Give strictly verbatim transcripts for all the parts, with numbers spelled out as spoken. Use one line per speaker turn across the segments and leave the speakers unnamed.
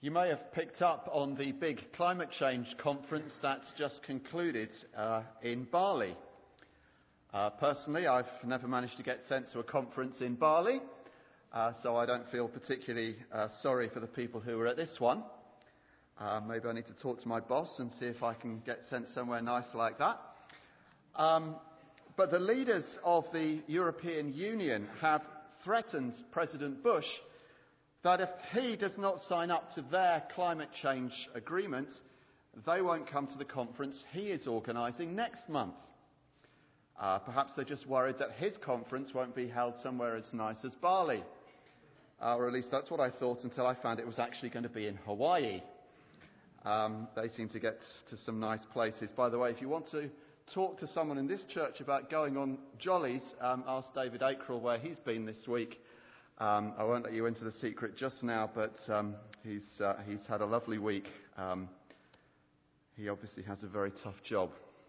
You may have picked up on the big climate change conference that's just concluded uh, in Bali. Uh, personally, I've never managed to get sent to a conference in Bali, uh, so I don't feel particularly uh, sorry for the people who were at this one. Uh, maybe I need to talk to my boss and see if I can get sent somewhere nice like that. Um, but the leaders of the European Union have threatened President Bush that if he does not sign up to their climate change agreement, they won't come to the conference he is organising next month. Uh, perhaps they're just worried that his conference won't be held somewhere as nice as Bali. Uh, or at least that's what I thought until I found it was actually going to be in Hawaii. Um, they seem to get to some nice places. By the way, if you want to talk to someone in this church about going on jollies, um, ask David Akerell where he's been this week. Um, I won't let you into the secret just now, but um, he's uh, he's had a lovely week. Um, he obviously has a very tough job.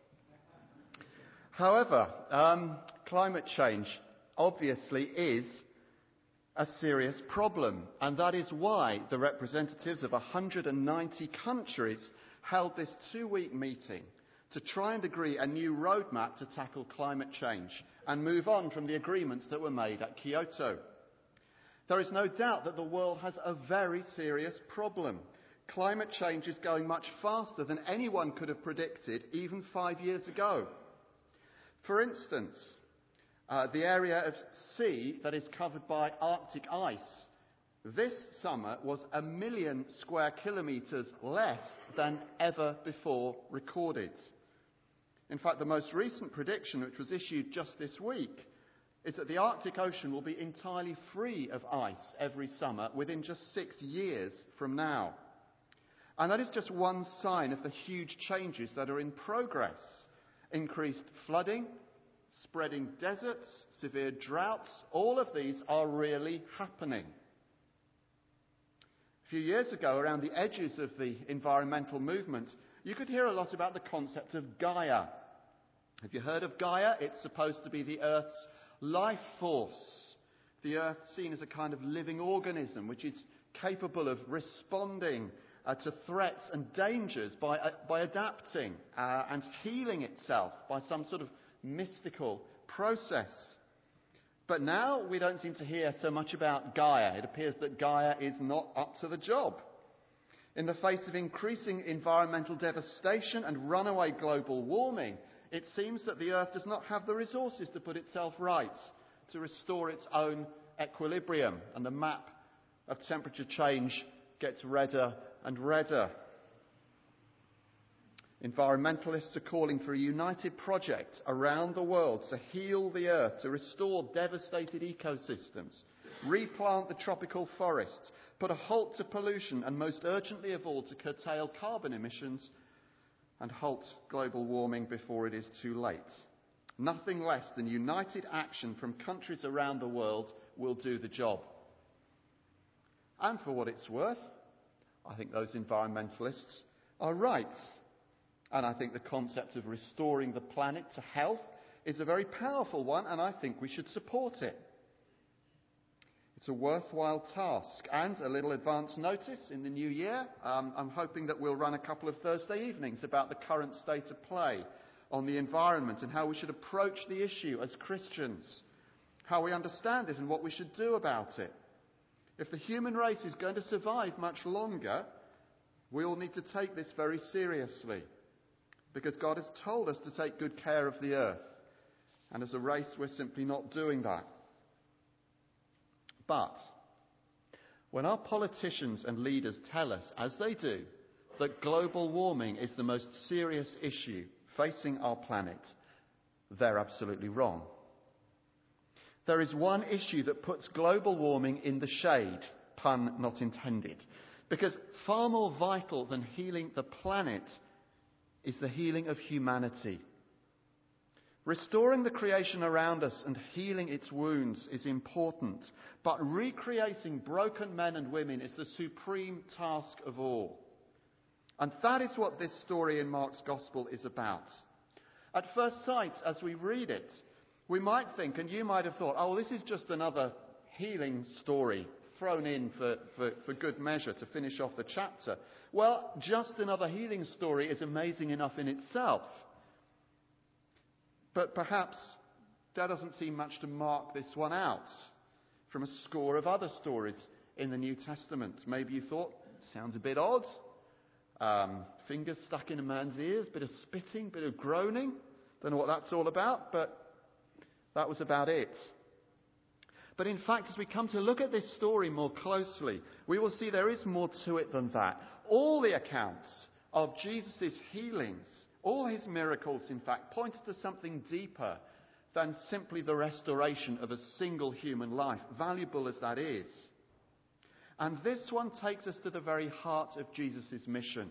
However, um, climate change obviously is a serious problem, and that is why the representatives of one hundred ninety countries held this two-week meeting to try and agree a new roadmap to tackle climate change and move on from the agreements that were made at Kyoto. There is no doubt that the world has a very serious problem. Climate change is going much faster than anyone could have predicted even five years ago. For instance, uh, the area of sea that is covered by Arctic ice this summer was a million square kilometres less than ever before recorded. In fact, the most recent prediction, which was issued just this week, is that the Arctic Ocean will be entirely free of ice every summer within just six years from now. And that is just one sign of the huge changes that are in progress. Increased flooding, spreading deserts, severe droughts, all of these are really happening. A few years ago, around the edges of the environmental movement, you could hear a lot about the concept of Gaia. Have you heard of Gaia? It's supposed to be the Earth's life force. The Earth seen as a kind of living organism which is capable of responding uh, to threats and dangers by, uh, by adapting uh, and healing itself by some sort of mystical process. But now we don't seem to hear so much about Gaia. It appears that Gaia is not up to the job. In the face of increasing environmental devastation and runaway global warming, it seems that the Earth does not have the resources to put itself right, to restore its own equilibrium, and the map of temperature change gets redder and redder. Environmentalists are calling for a united project around the world to heal the Earth, to restore devastated ecosystems, replant the tropical forests, put a halt to pollution, and most urgently of all, to curtail carbon emissions and halt global warming before it is too late. Nothing less than united action from countries around the world will do the job. And for what it's worth, I think those environmentalists are right. And I think the concept of restoring the planet to health is a very powerful one, and I think we should support it. It's a worthwhile task. And a little advance notice in the new year, um, I'm hoping that we'll run a couple of Thursday evenings about the current state of play on the environment and how we should approach the issue as Christians, how we understand it and what we should do about it. If the human race is going to survive much longer, we all need to take this very seriously, because God has told us to take good care of the earth. And as a race, we're simply not doing that. But when our politicians and leaders tell us, as they do, that global warming is the most serious issue facing our planet, they're absolutely wrong. There is one issue that puts global warming in the shade, pun not intended, because far more vital than healing the planet is the healing of humanity. Restoring the creation around us and healing its wounds is important, but recreating broken men and women is the supreme task of all. And that is what this story in Mark's Gospel is about. At first sight, as we read it, we might think, and you might have thought, oh, this is just another healing story thrown in for, for, for good measure to finish off the chapter. Well, just another healing story is amazing enough in itself. But perhaps there doesn't seem much to mark this one out from a score of other stories in the New Testament. Maybe you thought, sounds a bit odd. Um, fingers stuck in a man's ears, bit of spitting, bit of groaning. Don't know what that's all about, but that was about it. But in fact, as we come to look at this story more closely, we will see there is more to it than that. All the accounts of Jesus' healings, all his miracles, in fact, pointed to something deeper than simply the restoration of a single human life, valuable as that is. And this one takes us to the very heart of Jesus' mission.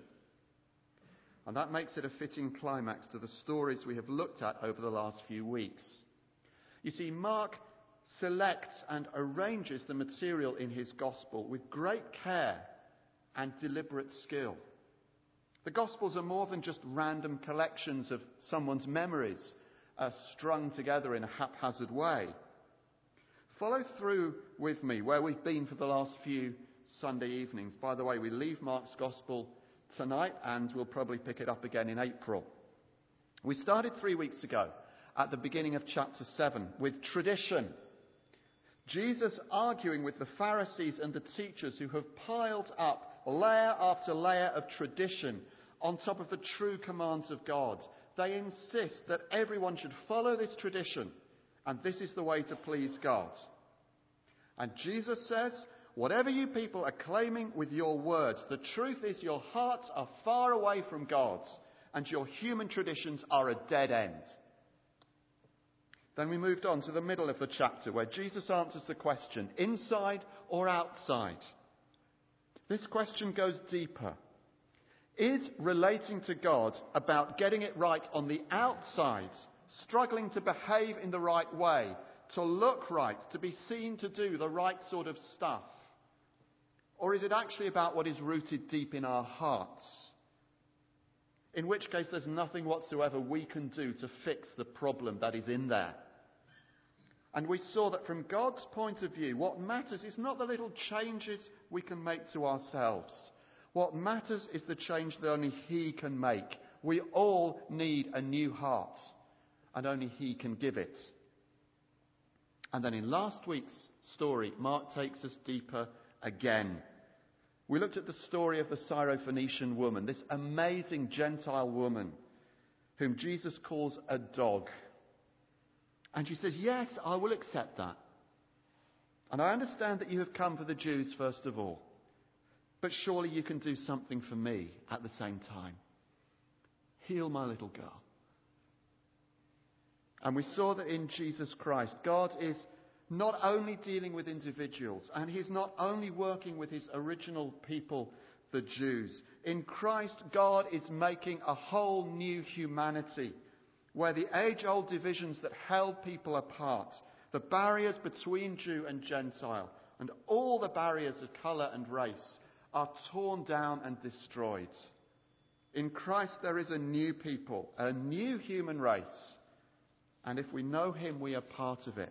And that makes it a fitting climax to the stories we have looked at over the last few weeks. You see, Mark selects and arranges the material in his gospel with great care and deliberate skill. The Gospels are more than just random collections of someone's memories uh, strung together in a haphazard way. Follow through with me where we've been for the last few Sunday evenings. By the way, we leave Mark's Gospel tonight and we'll probably pick it up again in April. We started three weeks ago at the beginning of chapter seven with tradition. Jesus arguing with the Pharisees and the teachers who have piled up layer after layer of tradition on top of the true commands of God. They insist that everyone should follow this tradition, and this is the way to please God. And Jesus says, whatever you people are claiming with your words, the truth is your hearts are far away from God, and your human traditions are a dead end. Then we moved on to the middle of the chapter where Jesus answers the question, inside or outside? This question goes deeper. Is relating to God about getting it right on the outside, struggling to behave in the right way, to look right, to be seen to do the right sort of stuff? Or is it actually about what is rooted deep in our hearts? In which case there's nothing whatsoever we can do to fix the problem that is in there. And we saw that from God's point of view, what matters is not the little changes we can make to ourselves. What matters is the change that only He can make. We all need a new heart, and only He can give it. And then in last week's story, Mark takes us deeper again. We looked at the story of the Syrophoenician woman, this amazing Gentile woman whom Jesus calls a dog. And she says, yes, I will accept that. And I understand that you have come for the Jews first of all. But surely you can do something for me at the same time. Heal my little girl. And we saw that in Jesus Christ, God is not only dealing with individuals, and He's not only working with His original people, the Jews. In Christ, God is making a whole new humanity, where the age-old divisions that held people apart, the barriers between Jew and Gentile, and all the barriers of colour and race, are torn down and destroyed. In Christ there is a new people, a new human race, and if we know Him, we are part of it.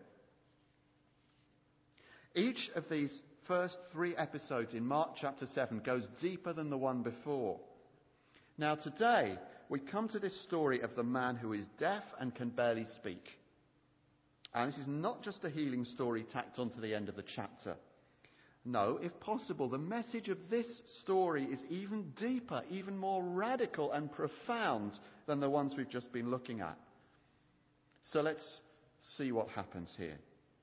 Each of these first three episodes in Mark chapter seven goes deeper than the one before. Now today, we come to this story of the man who is deaf and can barely speak. And this is not just a healing story tacked onto the end of the chapter. No, if possible, the message of this story is even deeper, even more radical and profound than the ones we've just been looking at. So let's see what happens here.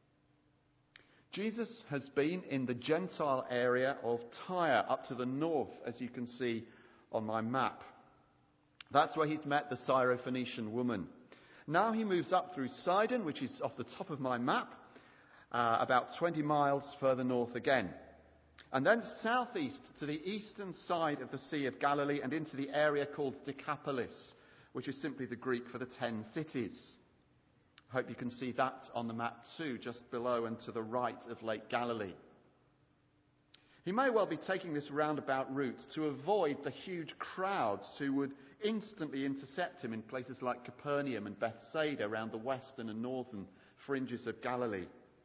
Jesus has been in the Gentile area of Tyre, up to the north, as you can see on my map. That's where he's met the Syrophoenician woman. Now he moves up through Sidon, which is off the top of my map, uh, about twenty miles further north again. And then southeast to the eastern side of the Sea of Galilee and into the area called Decapolis, which is simply the Greek for the ten cities. I hope you can see that on the map too, just below and to the right of Lake Galilee. He may well be taking this roundabout route to avoid the huge crowds who would instantly intercept him in places like Capernaum and Bethsaida around the western and northern fringes of Galilee.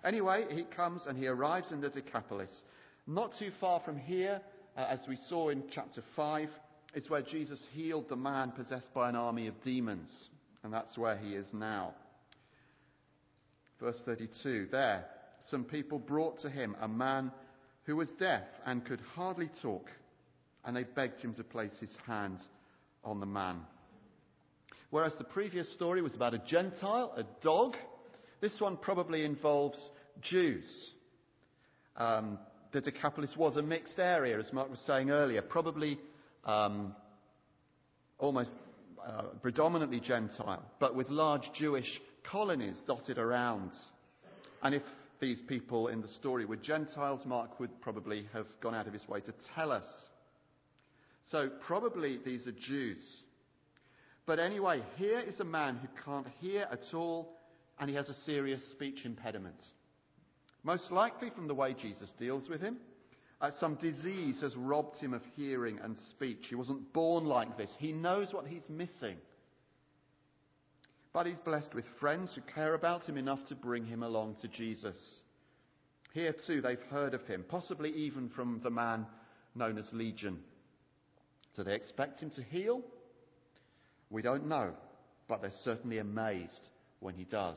Anyway, he comes and he arrives in the Decapolis. Not too far from here, uh, as we saw in chapter five, is where Jesus healed the man possessed by an army of demons. And that's where he is now. Verse thirty-two, there, some people brought to him a man who was deaf and could hardly talk, and they begged him to place his hand on the man. Whereas the previous story was about a Gentile, a dog, this one probably involves Jews. Um, the Decapolis was a mixed area, as Mark was saying earlier, probably um, almost uh, predominantly Gentile, but with large Jewish colonies dotted around. And if these people in the story were Gentiles, Mark would probably have gone out of his way to tell us. So probably these are Jews. But anyway, here is a man who can't hear at all, and he has a serious speech impediment. Most likely from the way Jesus deals with him. Uh, some disease has robbed him of hearing and speech. He wasn't born like this. He knows what he's missing. But he's blessed with friends who care about him enough to bring him along to Jesus. Here too they've heard of him, possibly even from the man known as Legion. Do they expect him to heal? We don't know, but they're certainly amazed when he does.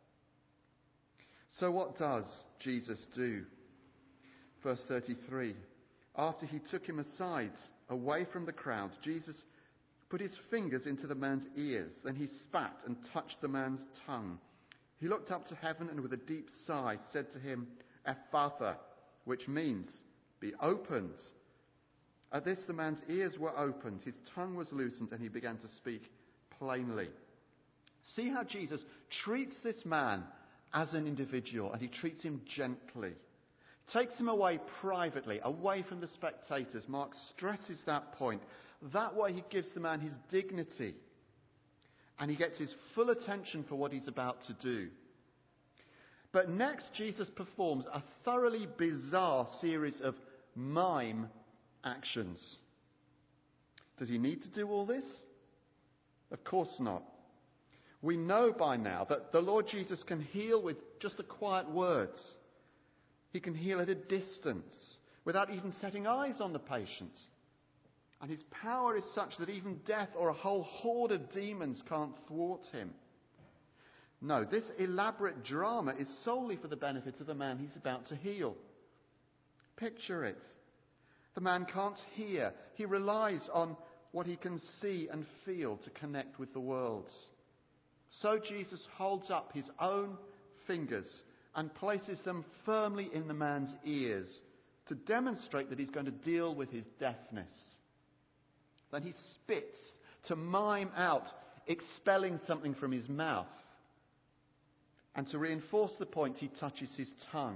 So what does Jesus do? Verse thirty-three. After he took him aside, away from the crowd, Jesus put his fingers into the man's ears. Then he spat and touched the man's tongue. He looked up to heaven and with a deep sigh said to him, Ephphatha, which means, be opened. At this the man's ears were opened, his tongue was loosened, and he began to speak plainly. See how Jesus treats this man as an individual, and he treats him gently. Takes him away privately, away from the spectators. Mark stresses that point. That way he gives the man his dignity, and he gets his full attention for what he's about to do. But next, Jesus performs a thoroughly bizarre series of mime actions. Does he need to do all this? Of course not. We know by now that the Lord Jesus can heal with just the quiet words. He can heal at a distance, without even setting eyes on the patient. And his power is such that even death or a whole horde of demons can't thwart him. No, this elaborate drama is solely for the benefit of the man he's about to heal. Picture it. The man can't hear. He relies on what he can see and feel to connect with the world. So Jesus holds up his own fingers and places them firmly in the man's ears to demonstrate that he's going to deal with his deafness. Then he spits to mime out expelling something from his mouth. And to reinforce the point, he touches his tongue.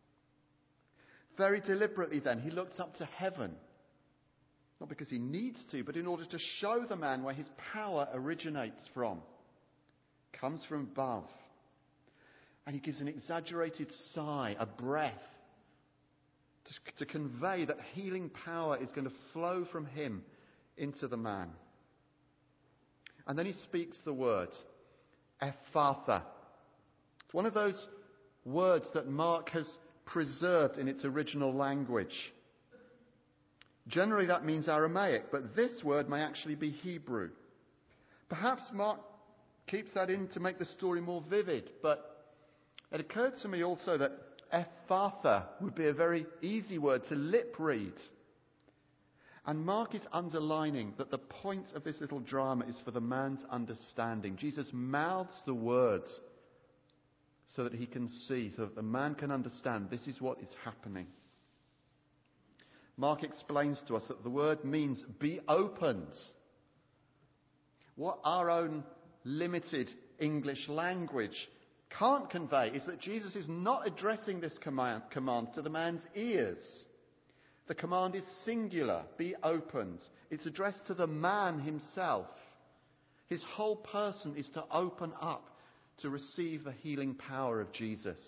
Very deliberately then, he looks up to heaven. Not because he needs to, but in order to show the man where his power originates from. Comes from above. And he gives an exaggerated sigh, a breath, to, to convey that healing power is going to flow from him into the man. And then he speaks the word, Ephphatha. It's one of those words that Mark has preserved in its original language. Generally that means Aramaic, but this word may actually be Hebrew. Perhaps Mark keeps that in to make the story more vivid, but it occurred to me also that Ephphatha would be a very easy word to lip read. And Mark is underlining that the point of this little drama is for the man's understanding. Jesus mouths the words so that he can see, so that the man can understand this is what is happening. Mark explains to us that the word means be opened. What our own limited English language can't convey is that Jesus is not addressing this command, command to the man's ears. The command is singular, be opened. It's addressed to the man himself. His whole person is to open up to receive the healing power of Jesus.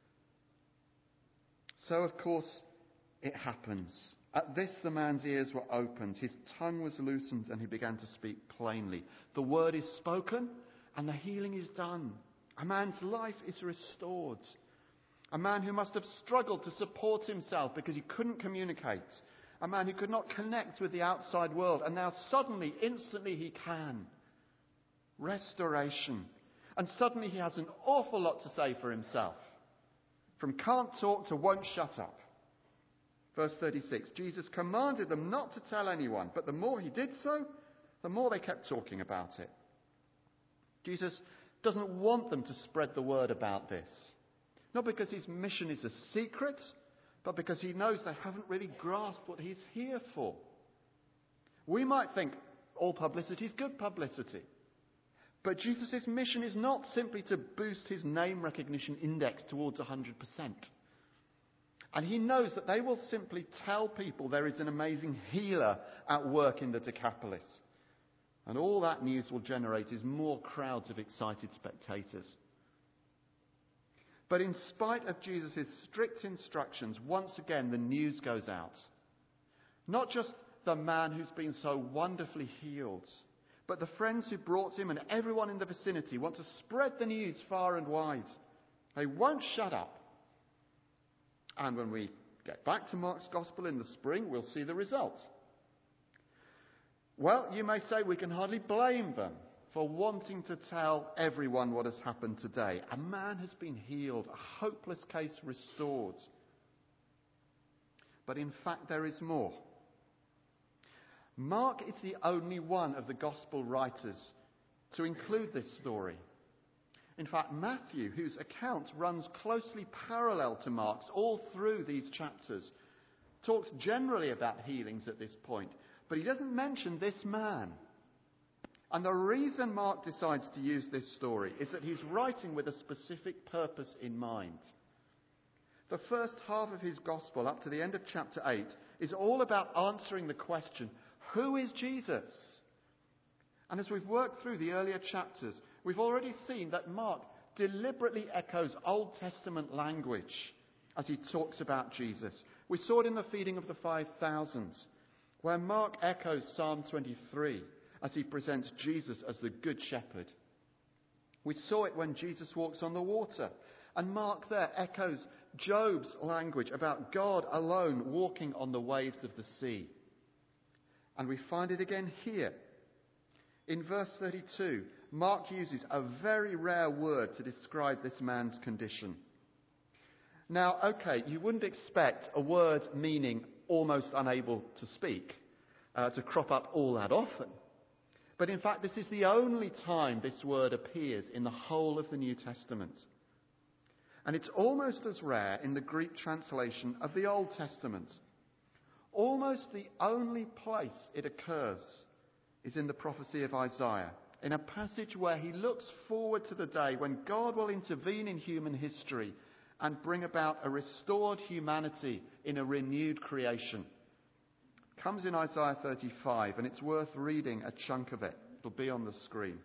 So, of course, it happens. At this, the man's ears were opened, his tongue was loosened, and he began to speak plainly. The word is spoken, and the healing is done. A man's life is restored. A man who must have struggled to support himself because he couldn't communicate. A man who could not connect with the outside world. And now suddenly, instantly he can. Restoration. And suddenly he has an awful lot to say for himself. From can't talk to won't shut up. Verse thirty-six, Jesus commanded them not to tell anyone, but the more he did so, the more they kept talking about it. Jesus doesn't want them to spread the word about this. Not because his mission is a secret, but because he knows they haven't really grasped what he's here for. We might think all publicity is good publicity. But Jesus' mission is not simply to boost his name recognition index towards one hundred percent. And he knows that they will simply tell people there is an amazing healer at work in the Decapolis. And all that news will generate is more crowds of excited spectators. But in spite of Jesus' strict instructions, once again the news goes out. Not just the man who's been so wonderfully healed, but the friends who brought him and everyone in the vicinity want to spread the news far and wide. They won't shut up. And when we get back to Mark's Gospel in the spring, we'll see the result. Well, you may say we can hardly blame them for wanting to tell everyone what has happened today. A man has been healed, a hopeless case restored. But in fact, there is more. Mark is the only one of the Gospel writers to include this story. In fact, Matthew, whose account runs closely parallel to Mark's all through these chapters, talks generally about healings at this point, but he doesn't mention this man. And the reason Mark decides to use this story is that he's writing with a specific purpose in mind. The first half of his Gospel, up to the end of chapter eight, is all about answering the question, who is Jesus? And as we've worked through the earlier chapters, we've already seen that Mark deliberately echoes Old Testament language as he talks about Jesus. We saw it in the feeding of the five thousand, where Mark echoes Psalm twenty-three as he presents Jesus as the Good Shepherd. We saw it when Jesus walks on the water, and Mark there echoes Job's language about God alone walking on the waves of the sea. And we find it again here. In verse thirty-two, Mark uses a very rare word to describe this man's condition. Now, okay, you wouldn't expect a word meaning almost unable to speak uh, to crop up all that often. But in fact, this is the only time this word appears in the whole of the New Testament. And it's almost as rare in the Greek translation of the Old Testament. Almost the only place it occurs is in the prophecy of Isaiah, in a passage where he looks forward to the day when God will intervene in human history and bring about a restored humanity in a renewed creation. It comes in Isaiah thirty-five, and it's worth reading a chunk of it. It'll be on the screen.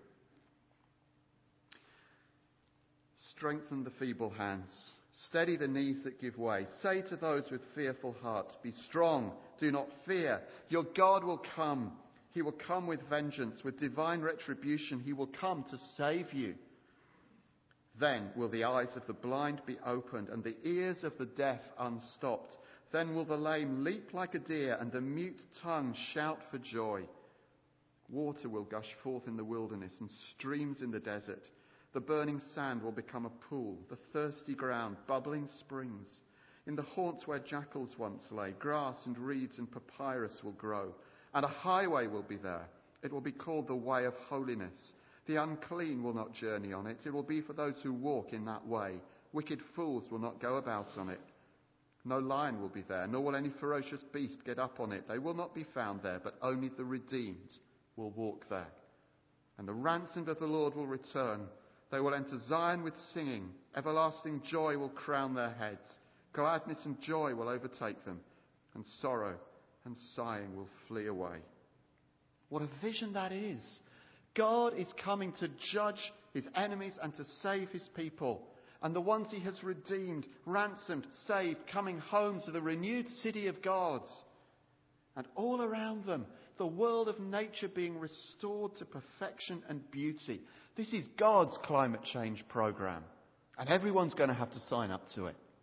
Strengthen the feeble hands. Steady the knees that give way. Say to those with fearful hearts, be strong, do not fear. Your God will come. He will come with vengeance, with divine retribution. He will come to save you. Then will the eyes of the blind be opened and the ears of the deaf unstopped. Then will the lame leap like a deer and the mute tongue shout for joy. Water will gush forth in the wilderness and streams in the desert. The burning sand will become a pool, the thirsty ground, bubbling springs. In the haunts where jackals once lay, grass and reeds and papyrus will grow. And a highway will be there. It will be called the way of holiness. The unclean will not journey on it. It will be for those who walk in that way. Wicked fools will not go about on it. No lion will be there, nor will any ferocious beast get up on it. They will not be found there, but only the redeemed will walk there. And the ransomed of the Lord will return. They will enter Zion with singing. Everlasting joy will crown their heads. Gladness and joy will overtake them, and sorrow and sighing will flee away. What a vision that is. God is coming to judge his enemies and to save his people. And the ones he has redeemed, ransomed, saved, coming home to the renewed city of God. And all around them, the world of nature being restored to perfection and beauty. This is God's climate change program. And everyone's going to have to sign up to it.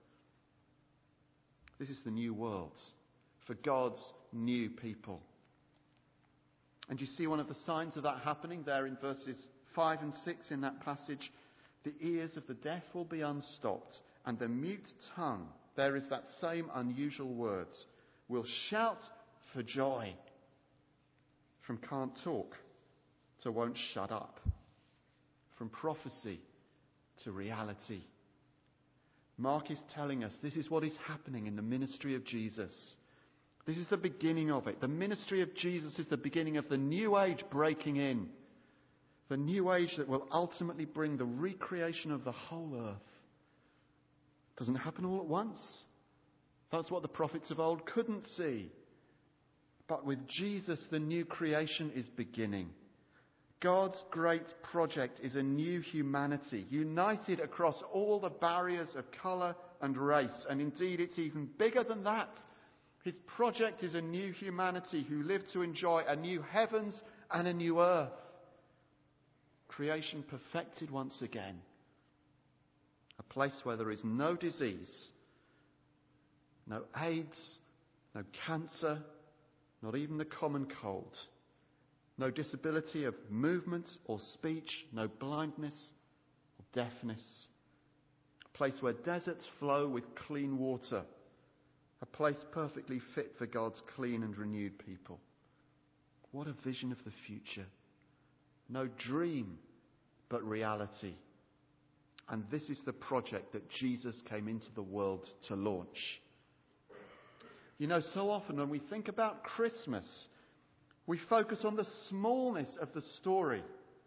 This is the new world for God's new people. And you see one of the signs of that happening there in verses five and six in that passage. The ears of the deaf will be unstopped, and the mute tongue, there is that same unusual words, will shout for joy. From can't talk to won't shut up. From prophecy to reality. Mark is telling us this is what is happening in the ministry of Jesus. This is the beginning of it. The ministry of Jesus is the beginning of the new age breaking in. The new age that will ultimately bring the recreation of the whole earth. Doesn't happen all at once. That's what the prophets of old couldn't see. But with Jesus, the new creation is beginning. God's great project is a new humanity, united across all the barriers of colour and race. And indeed, it's even bigger than that. His project is a new humanity who live to enjoy a new heavens and a new earth. Creation perfected once again. A place where there is no disease, no AIDS, no cancer, not even the common cold. No disability of movement or speech, no blindness or deafness. A place where deserts flow with clean water. A place perfectly fit for God's clean and renewed people. What a vision of the future. No dream, but reality. And this is the project that Jesus came into the world to launch. You know, so often when we think about Christmas, we focus on the smallness of the story.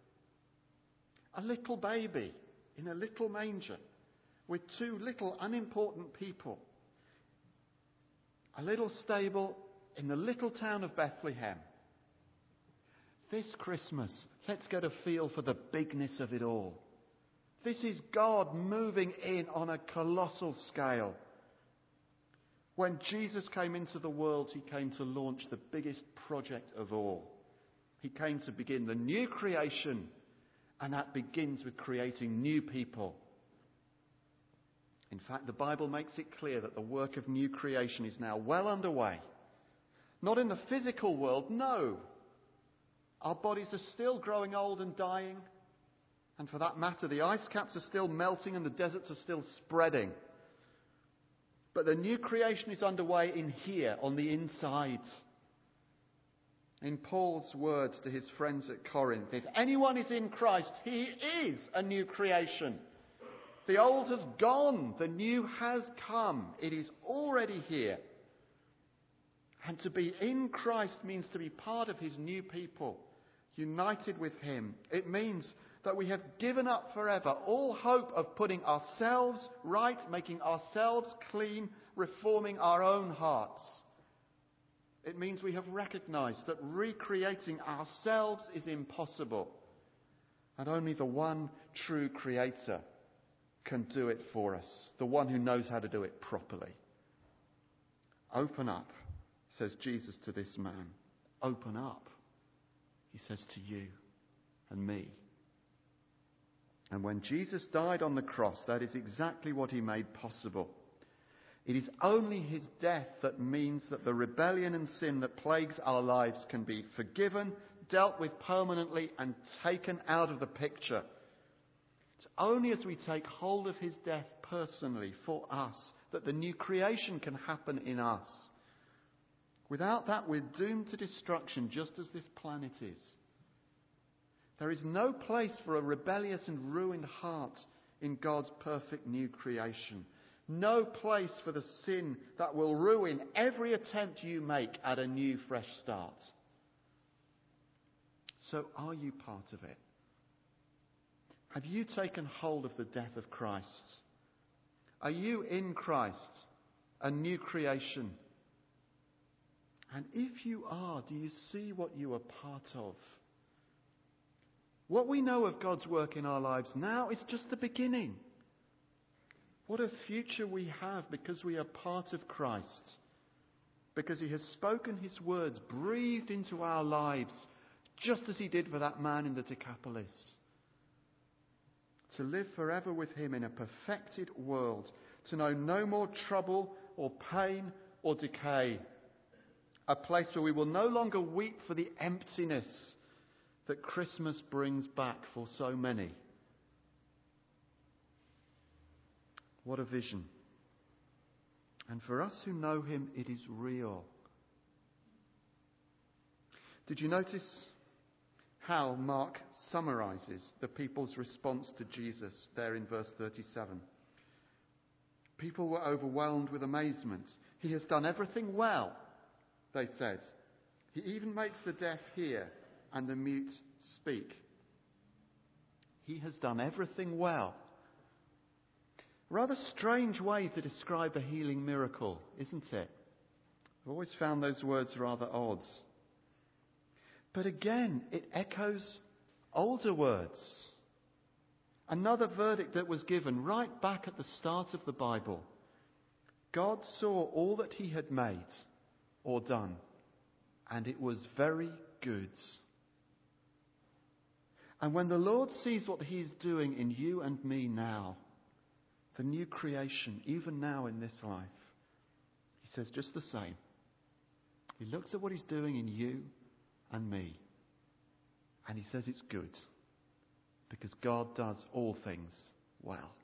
A little baby in a little manger with two little unimportant people. A little stable in the little town of Bethlehem. This Christmas, let's get a feel for the bigness of it all. This is God moving in on a colossal scale. When Jesus came into the world, he came to launch the biggest project of all. He came to begin the new creation, and that begins with creating new people. In fact, the Bible makes it clear that the work of new creation is now well underway. Not in the physical world, no. Our bodies are still growing old and dying. And for that matter, the ice caps are still melting and the deserts are still spreading. But the new creation is underway in here, on the inside. In Paul's words to his friends at Corinth, if anyone is in Christ, he is a new creation. The old has gone, the new has come. It is already here. And to be in Christ means to be part of his new people, united with him. It means that we have given up forever all hope of putting ourselves right, making ourselves clean, reforming our own hearts. It means we have recognized that recreating ourselves is impossible, and only the one true Creator can do it for us, the one who knows how to do it properly. Open up, says Jesus to this man. Open up, he says to you and me. And when Jesus died on the cross, that is exactly what he made possible. It is only his death that means that the rebellion and sin that plagues our lives can be forgiven, dealt with permanently, and taken out of the picture. It's only as we take hold of his death personally for us that the new creation can happen in us. Without that, we're doomed to destruction, just as this planet is. There is no place for a rebellious and ruined heart in God's perfect new creation. No place for the sin that will ruin every attempt you make at a new, fresh start. So are you part of it? Have you taken hold of the death of Christ? Are you in Christ, a new creation? And if you are, do you see what you are part of? What we know of God's work in our lives now is just the beginning. What a future we have because we are part of Christ. Because he has spoken his words, breathed into our lives, just as he did for that man in the Decapolis. To live forever with him in a perfected world. To know no more trouble or pain or decay. A place where we will no longer weep for the emptiness that Christmas brings back for so many. What a vision. And for us who know him, it is real. Did you notice how Mark summarises the people's response to Jesus there in verse thirty-seven? People were overwhelmed with amazement. He has done everything well, they said. He even makes the deaf hear and the mute speak. He has done everything well. Rather strange way to describe a healing miracle, isn't it? I've always found those words rather odd. But again, it echoes older words. Another verdict that was given right back at the start of the Bible. God saw all that he had made or done, and it was very good. And when the Lord sees what he is doing in you and me now, the new creation, even now in this life, he says just the same. He looks at what he's doing in you and me, and he says it's good, because God does all things well.